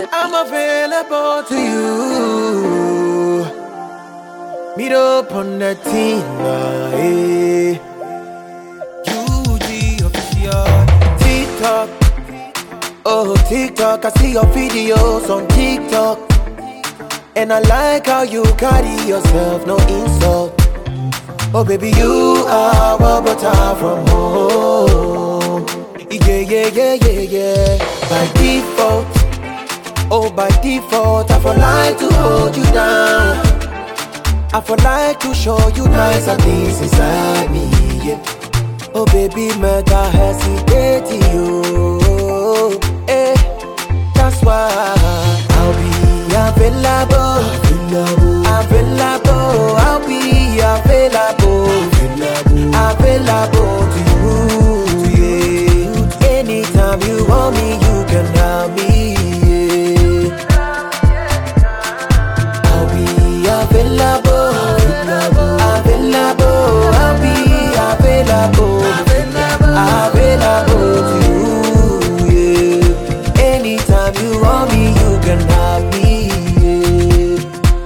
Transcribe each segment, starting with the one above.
I'm available to you. Meet up on the team, eh. UG official. TikTok, oh TikTok, I see your videos on TikTok, and I like how you carry yourself, no insult. Oh baby, you are a butter from home. Yeah. By default, oh by default, I for like to hold you down. I for like to show you nicer things inside me, yeah. Oh baby, mega hesitate you, eh. That's why I'll be available, I'll be available to you, yeah. Anytime you want me, you can have me, yeah. I'll be available, I'll be available to you, yeah. Anytime you want me, you can have me, yeah.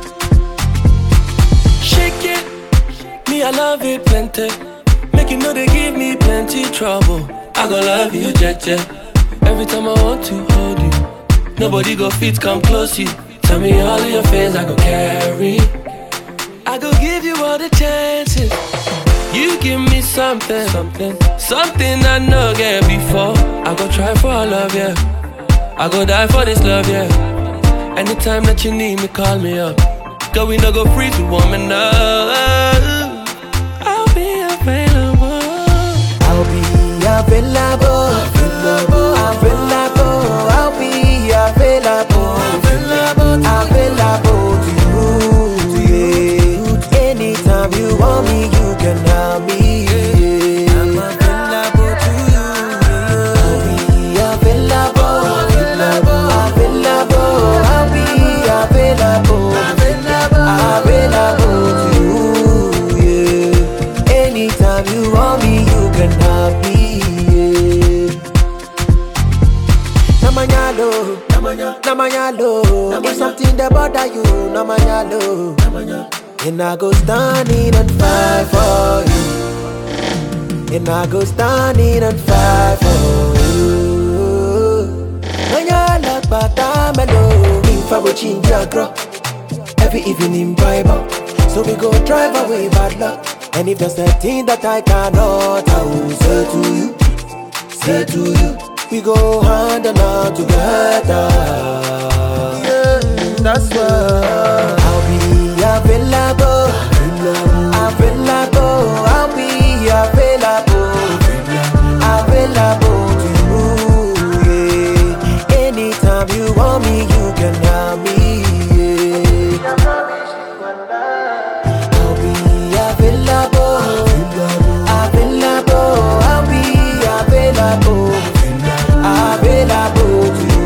Shake it, me I love it plenty. Make you know they give me plenty trouble. I gon' love you, Jeje. Every time I want to hold you, nobody go fit come close you. Tell me all of your fears I go carry. I go give you all the chances. You give me something I know get before. I go try for all love, yeah. I go die for this love, yeah. Anytime that you need me, call me up. Girl, we no go free to woman up. I'll be available. I'll be available. I'll be available to you, yeah. Anytime you want me, you can have me, yeah. I'm available to you, yeah. I'll be available. I'll be available to you, yeah. Anytime you want me, you can have me, yeah. Namanyalo, if something that bother you, Namanyalo, and I go standing and fight for you, and I go standing and fight for you. Namanyalo, batamelo, if I will change your girl every evening Bible, so we go drive away bad luck. And if there's a thing that I cannot, I will say to you, we go hand in hand together, yeah. That's why I'll be available, I'll be available to you, yeah. Anytime you want me, you can have me, yeah. I'll be available, I'll be available to you,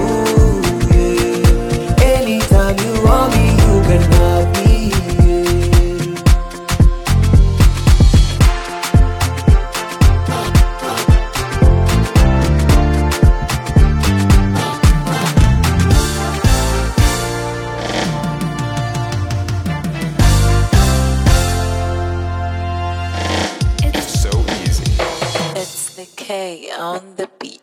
yeah. Anytime you want me, you can have me, It's so easy. It's the K on the beat.